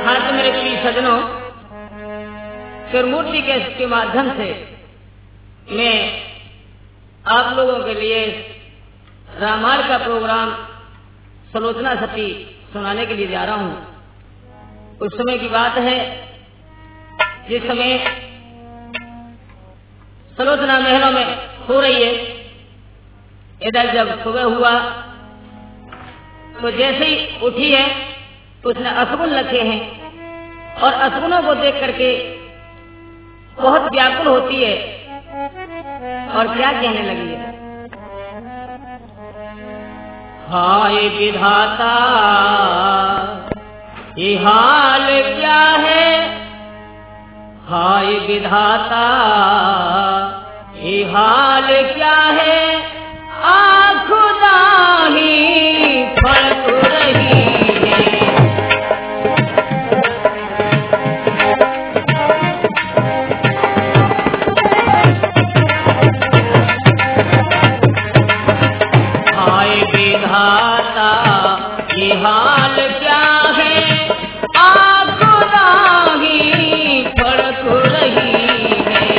हाँ तो मेरे प्रिय सज्जनों, त्रिमूर्ति के माध्यम से मैं आप लोगों के लिए रामायण का प्रोग्राम सलोचना सती सुनाने के लिए जा रहा हूँ। उस समय की बात है जिस समय सलोचना महलों में सो रही है। इधर जब सुबह हुआ तो जैसे ही उठी है तो उसने अशगुन रखे हैं और अशगुनों को देख करके बहुत व्याकुल होती है और क्या कहने लगी है, हाय विधाता ये हाल क्या है, हाय विधाता ये हाल क्या है, खुदा ही फड़क रही है। हाय विधाता ये हाल क्या है, खुदा ही फड़क रही है।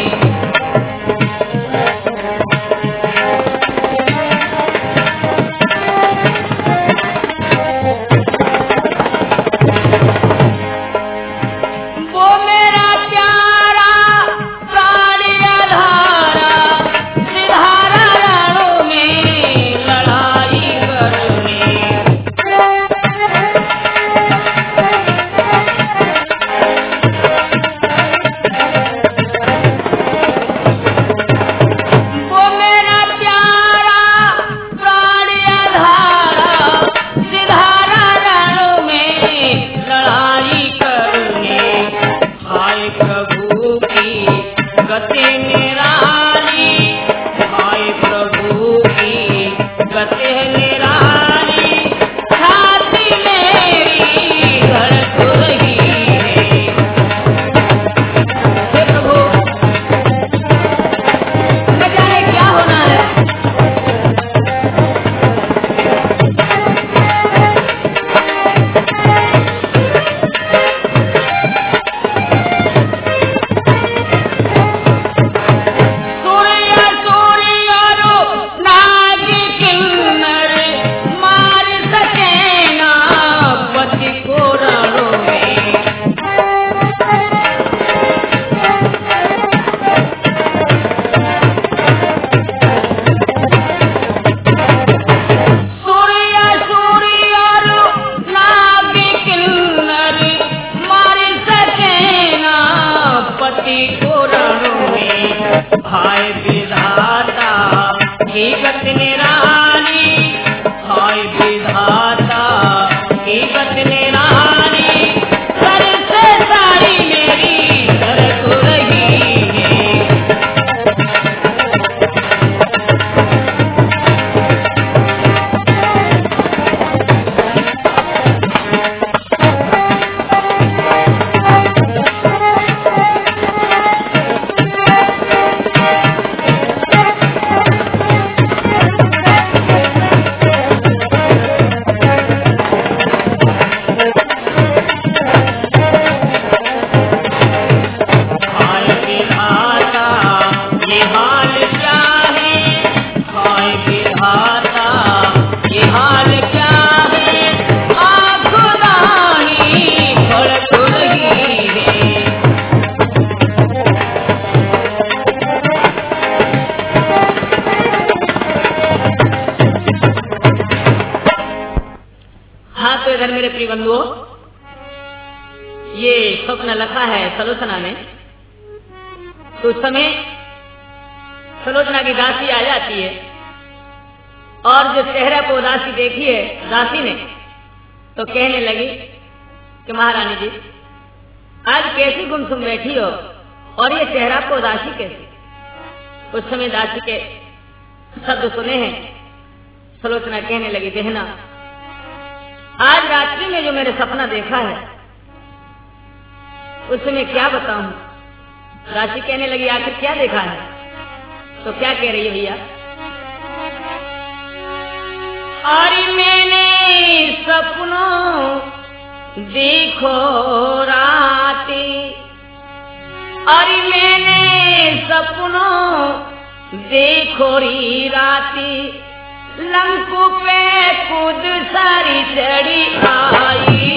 ये स्वप्न लिखा है सलोचना ने। तो उस समय सलोचना की दासी आ जाती है और जो चेहरे को दासी देखी है दासी ने तो कहने लगी कि महारानी जी आज कैसी गुमसुम बैठी हो और ये चेहरा को दासी कैसी। उस समय दासी के शब्द सुने हैं। सलोचना कहने लगी बहना आज रात्रि में जो मैंने सपना देखा है उससे मैं क्या बताऊं। दासी कहने लगी आखिर क्या देखा है। तो क्या कह रही है भैया, अरे मैंने सपनों देखो अरे मैंने सपनों देखो री राती लंकू पे खुद सारी चढ़ी आई।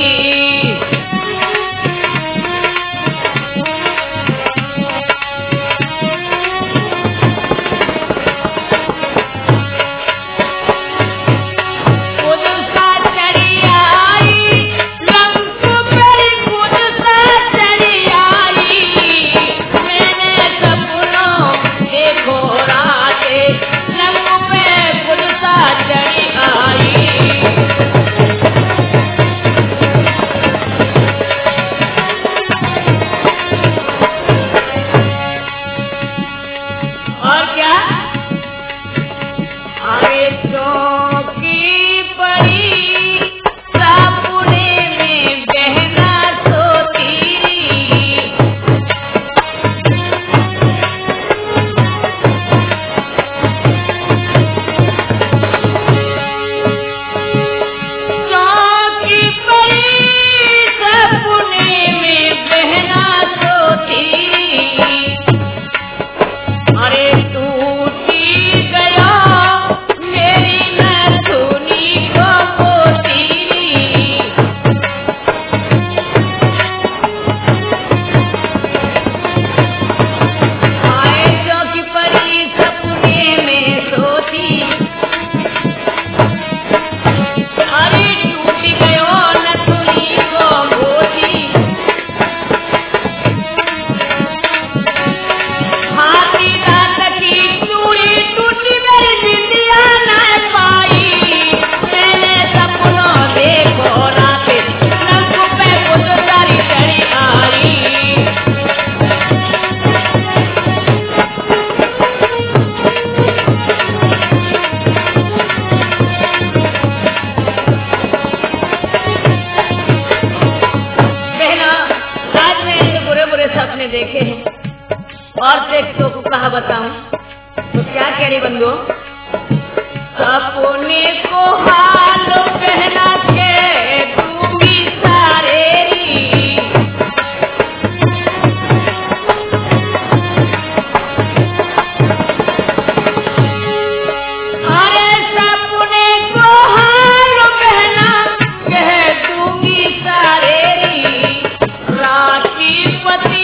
देखे हैं और देखो को कहा बताऊं तो क्या कह रही बंधु, सपने को हाल कहना के दूंगी सारे री। अरे सपने को हाल कहना कह दूंगी सारे री। राती पति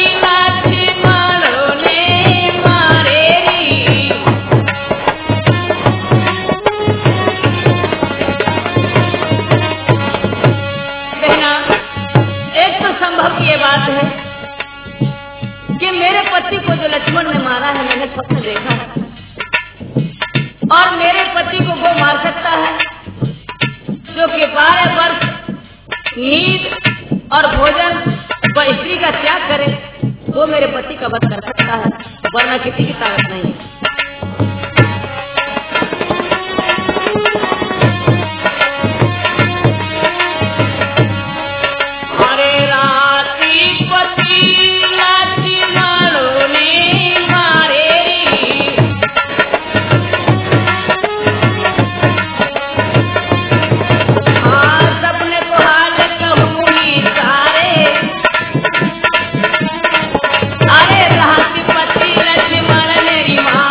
पति को जो लक्ष्मण ने मारा है मैंने स्वप्न देखा है और मेरे पति को वो मार सकता है जो कि 12 वर्ष नींद और भोजन व स्त्री का त्याग करे, वो मेरे पति का वध कर सकता है, वरना किसी की ताकत नहीं है। पति लक्ष्मण मेरी माँ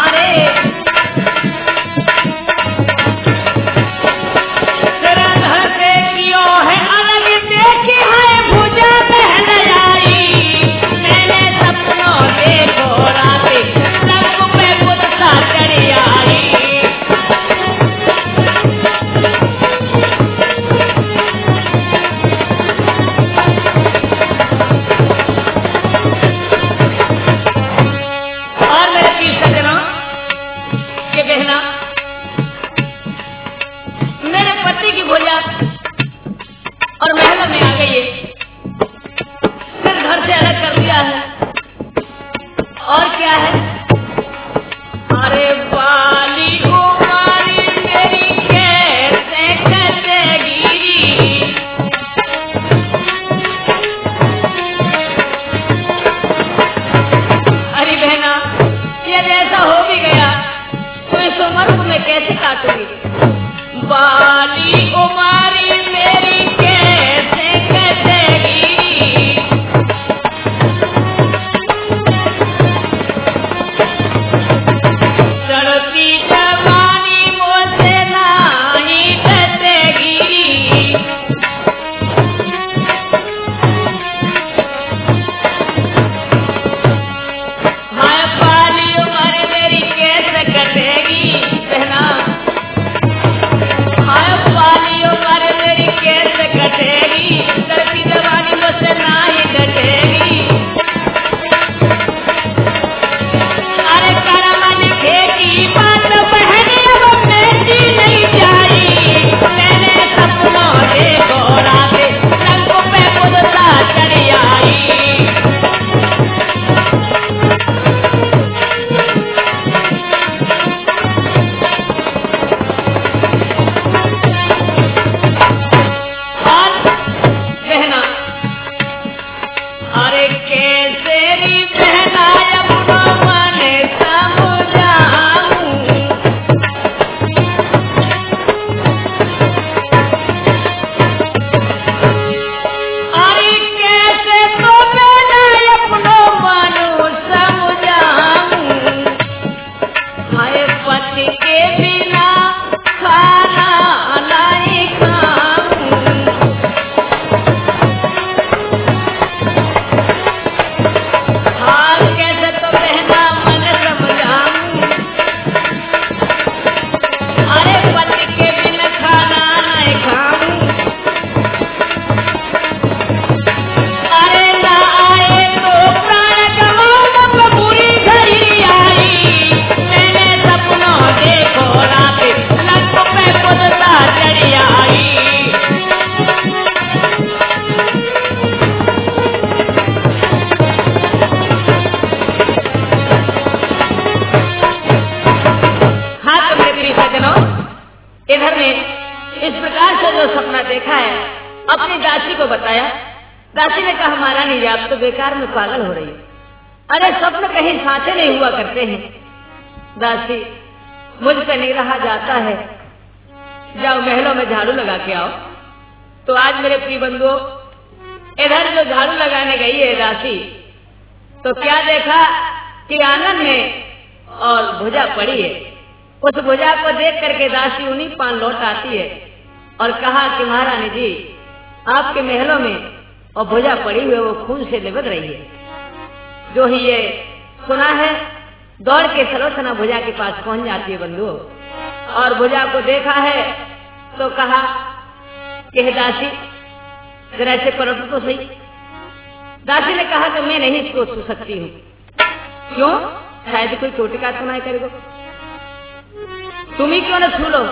को बताया। दासी ने कहा महारानी जी आप तो बेकार में पागल हो रही है, अरे स्वप्न कहीं साचे नहीं हुआ करते हैं। दासी मुझसे नहीं रहा जाता है, जाओ महलों में झाड़ू लगा के आओ। तो आज मेरे प्रिय बंधुओं इधर जो झाड़ू लगाने गई है दासी, तो क्या देखा कि आंगन में और भुजा पड़ी है। उस भुजा को देख करके दासी उन्हीं पान लौट आती है और कहा कि महारानी जी आपके महलों में और भुजा पड़ी हुई वो खून से लिबड़ रही है। जो ही ये सुना है दौड़ के सलोचना भुजा के पास पहुंच जाती है बंधुओं, और भुजा को देखा है तो कहा कि दासी जरा ऐसे पलटो तो सही। दासी ने कहा कि मैं नहीं इसको छू सकती हूँ। क्यों? शायद कोई टोटका सुनाई करेगा, तुम ही क्यों न छू लो।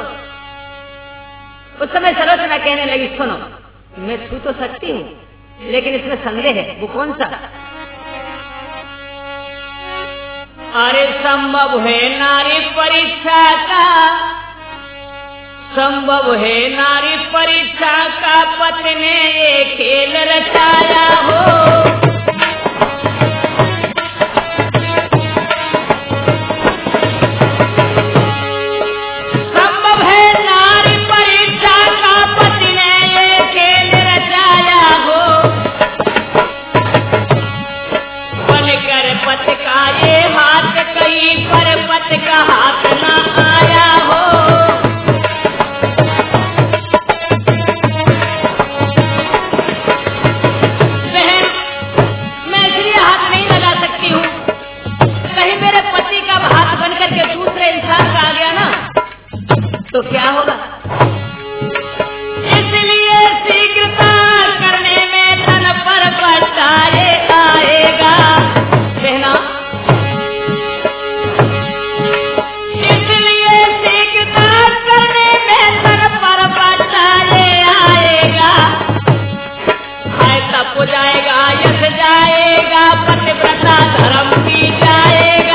उस समय सलोचना कहने लगी सुनो मैं छू तो सकती हूँ लेकिन इसमें संदेह है। वो कौन सा? अरे संभव है नारी परीक्षा का, संभव है नारी परीक्षा का, पति ने ये खेल रचाया हो। संभव है नारी परीक्षा का, पति ने ये खेल रचाया हो। बनकर पति का ये हाथ कहीं पर पति का हाथ ना आया हो। तो क्या होगा? इसलिए शीघ्रता करने में तन पर बचाए आएगा बहना। इसलिए शीघ्रता करने में तन पर बचाए आएगा। हाय तप हो जाएगा, यश जाएगा, पतिव्रता धर्म की जाएगा।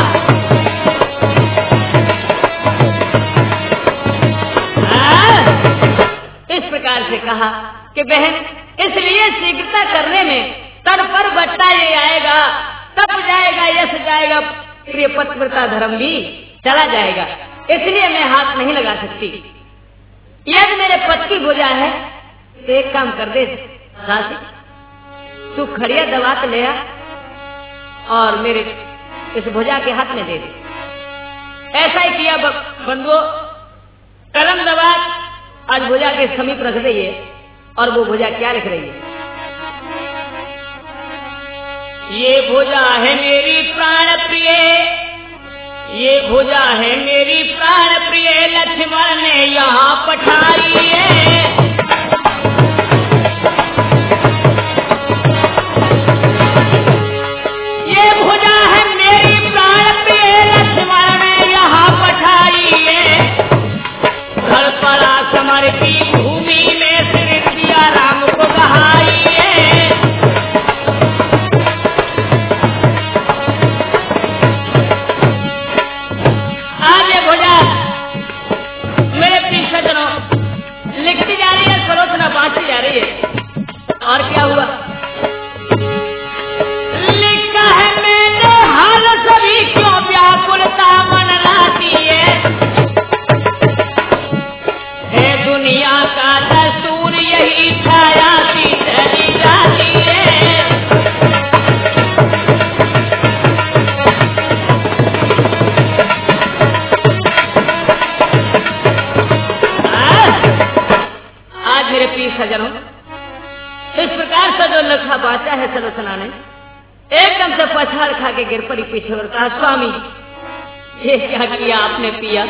से कहा कि बहन इसलिए शीघ्रता करने में तन पर बट्टा ये आएगा, तप जाएगा, यश जाएगा, प्रिय पतिव्रता धर्म भी चला जाएगा। इसलिए मैं हाथ नहीं लगा सकती। यदि मेरे पति की भुजा है तो एक काम कर दे दासी, तू खड़िया दबा के ले आ और मेरे इस भुजा के हाथ में दे दे। ऐसा ही किया बंधुओं, कलम दबा आज भुजा के समीप रख रही है और वो भुजा क्या लिख रही है? ये भुजा है मेरी प्राण प्रिय, ये भुजा है मेरी प्राण प्रिय, लक्ष्मण ने यहाँ पठाई है। ये भुजा है मेरी प्राण प्रिय, लक्ष्मण ने यहाँ पठाई है। घर पर समर की भूमि में श्री सिया राम को बहाई है। आगे भुजा मेरे पीछे सज्जनों लिखती जा रही है, सलोचना बांटती जा रही है। और क्या हुआ? लिखा है मैंने हाल सभी क्यों व्याकुलता मन लाती है। दुनिया का दस्तूर यही छाया सी चली जाती है। आज मेरे प्रिय सज्जनों इस प्रकार से जो लिखा बाचा है सलोचना ने, एकदम से पछाड़ खा के गिर पड़ी पीछे और कहा स्वामी ये क्या किया आपने पिया?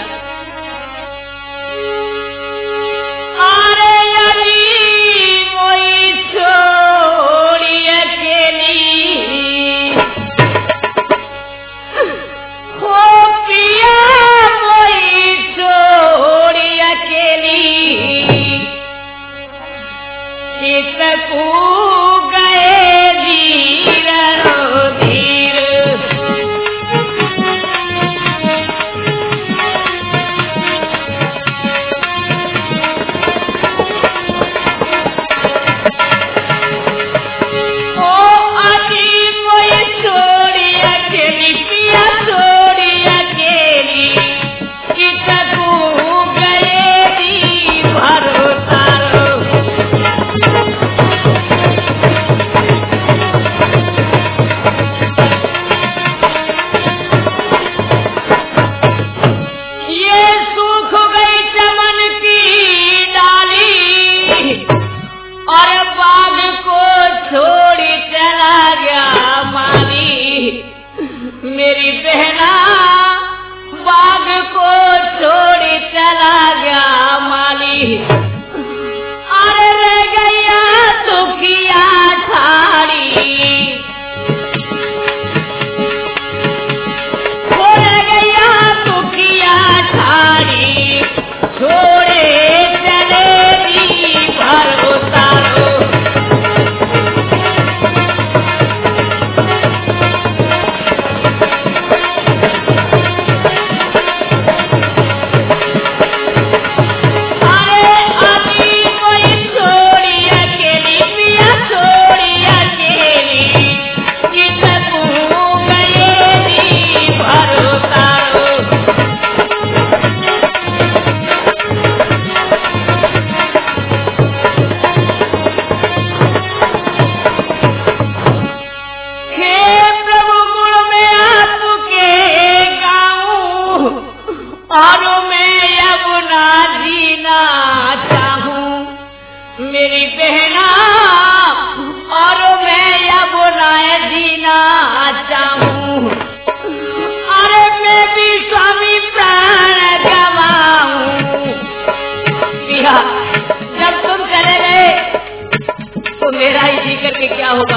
मैं जीना चाहूं, अरे मैं भी स्वामी प्राण गवाऊं। पिया जब तुम चले गए तो मेरा ही जी करके क्या होगा?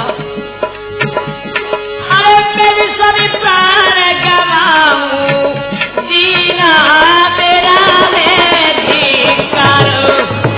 अरे मैं भी स्वामी प्राण गवाऊं, जीना मेरा मैं जी करूं।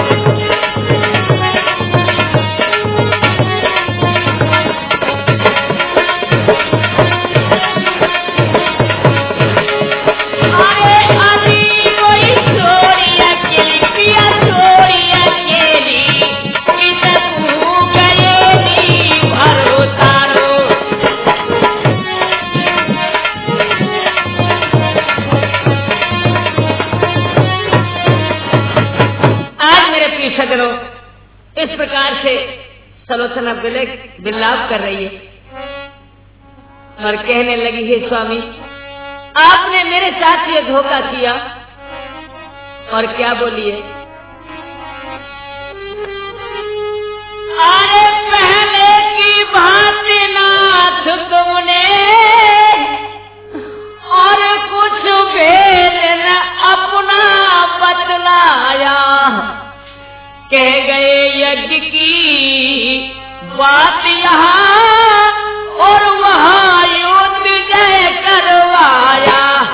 इस प्रकार से सलोचना विलाप कर रही है और कहने लगी है, स्वामी आपने मेरे साथ ये धोखा किया। और क्या बोलिए? अरे पहले की भांति नाथ तुमने और कुछ भेद न अपना बतलाया, कह गए यज्ञ की बात यहाँ और वहाँ युद्ध जय करवाया।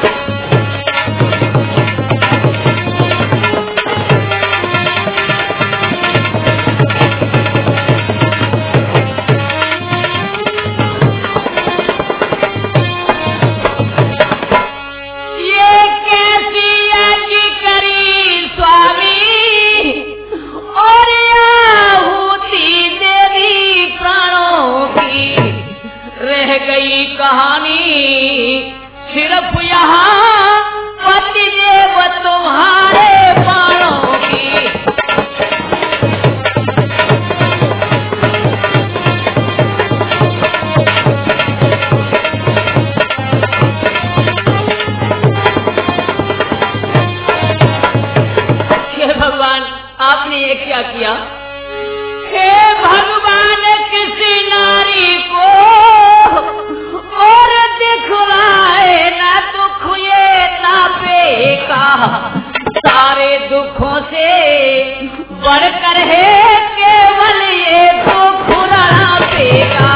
ये कैसी यज्ञ करी स्वामी और आहुति देवी प्राणों की, रह गई कहानी सिर्फ यहाँ पति देव तुम्हारे प्राणों की। हे भगवान आपने ये क्या किया? हे भगवान किसी नारी को और दिखलाए ना दुख ये तापे का, सारे दुखों से बढ़कर है केवल ये दुख रापे का।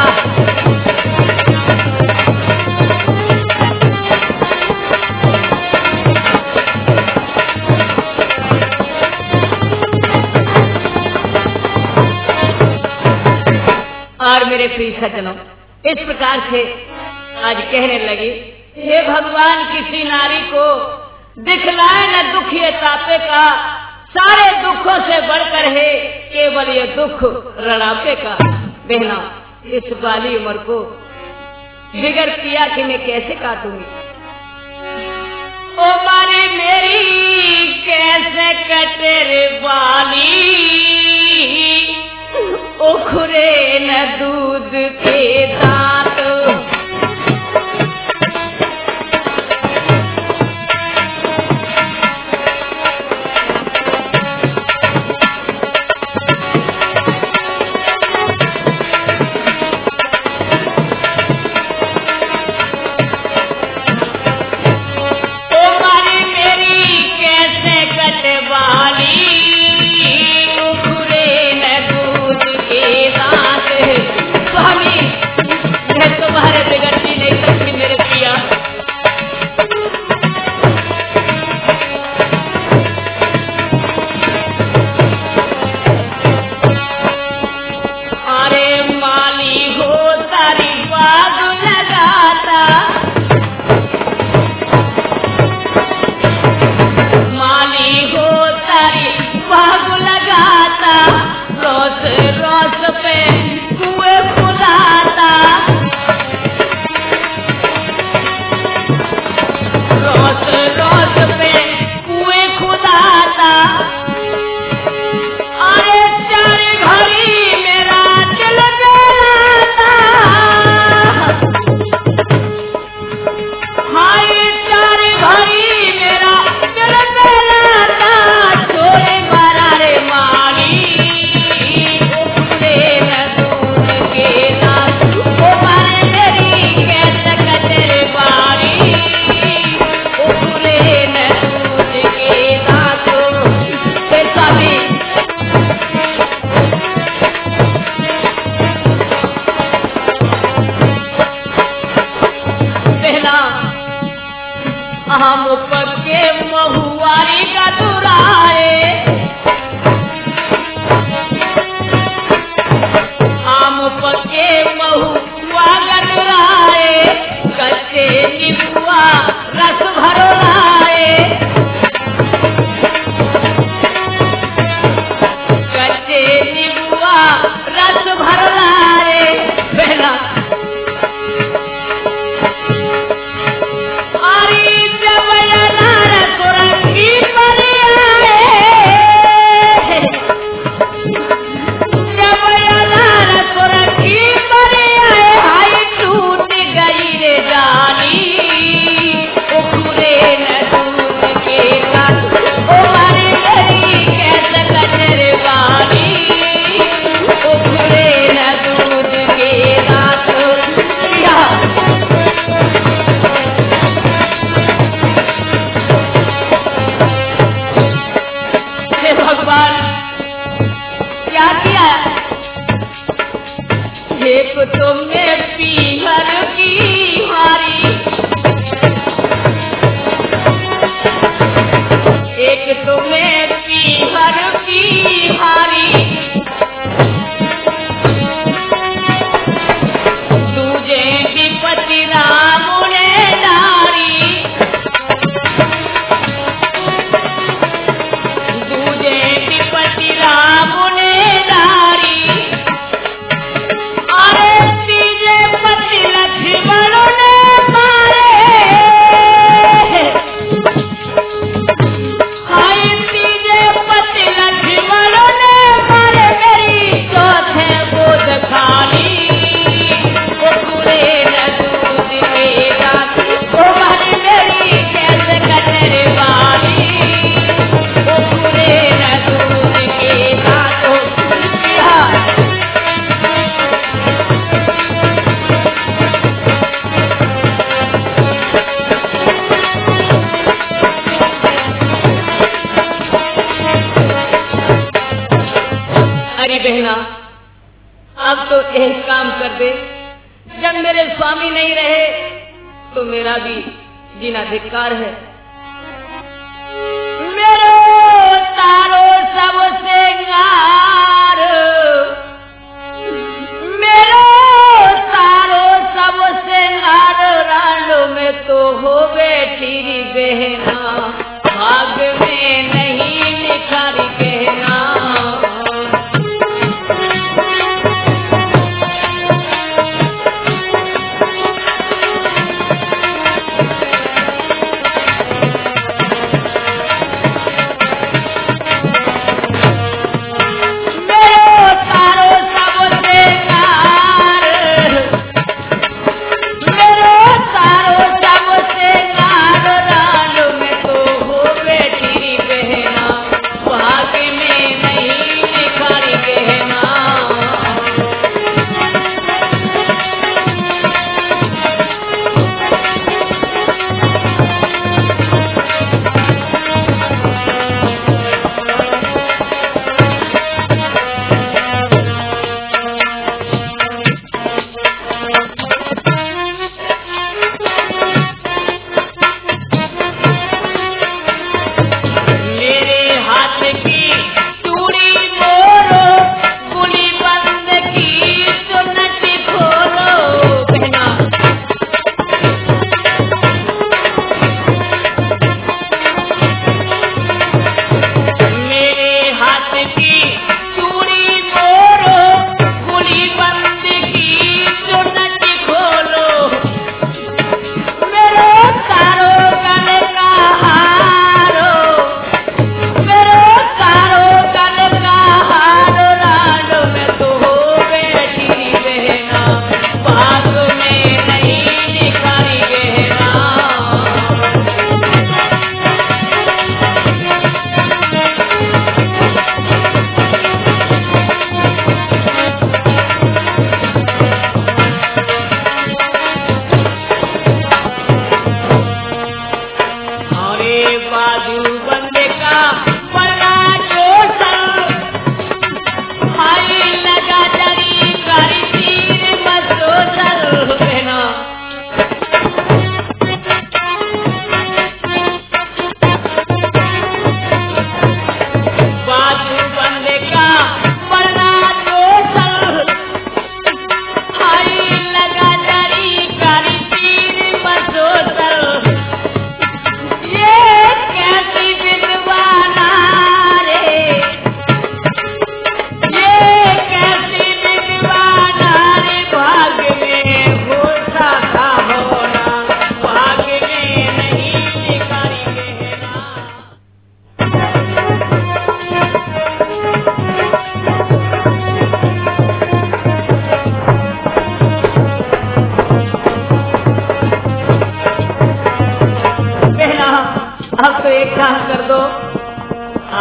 और मेरे प्रिय सज्जनों इस प्रकार से आज कहने लगी, हे भगवान किसी नारी को दिखलाए न दुख ये तापे का, सारे दुखों से बढ़कर है केवल ये दुख रणापे का। बहना इस वाली उम्र को बिगड़ पिया कि मैं कैसे काटूंगी? ओ मारी मेरी कैसे कटे रे वाली, उखरे न दूध के दांत, गदुराए, आम पके महुआ गदुराए, कच्चे नींबुआ रस भरो लाए, कच्चे नींबुआ रस भर लाए। बहना आरी जबयनार सुरंगी पर आए, जबयनार सुरंगी पर आए, हाय टूट गई रे जानी, उखरे न दूध के साथ, ओ मारी गई कैसे कचरे वाली, उखरे न दूध के साथ। हे भगवान क्या किया? एक तुमने पीहर की हारी, एक तुम्हें पीहर की हारी, दूजे विपति राम ने नारी, दूजे विपति राम ने नारी, अरे तीजे पति लक्ष्मण ने मारे, हाय तीजे पति लक्ष्मण ने मारे, मेरी चौथे गोद खाली, वो पूरे न दूध के दांत, वो मारी मेरी कैसे कचरे वाली, वो पूरे न दूध के दांत। अरे बहना अब तो एक काम कर दे, जब मेरे स्वामी नहीं रहे तो मेरा भी जीना धिक्कार है। मेरो तारो सब सिंगार, मेरो तारो सब सिंगार, रांडो में तो हो बैठी बहना, भाग में नहीं निखारी गहना।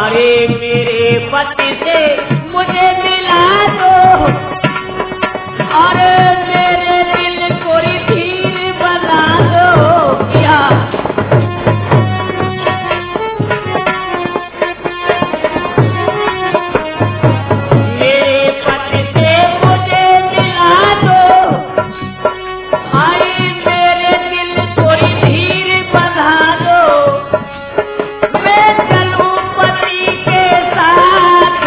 अरे मेरे पति से मुझे मिला दो, और मेरे दिल को धीर बना दो। क्या मेरे पति से मुझे मिला दो, आई मेरे दिल को धीर बना दो। मैं चलूं पति के साथ,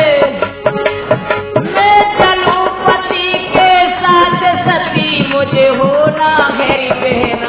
मैं चलूं पति के साथ, सती मुझे होना मेरी बहन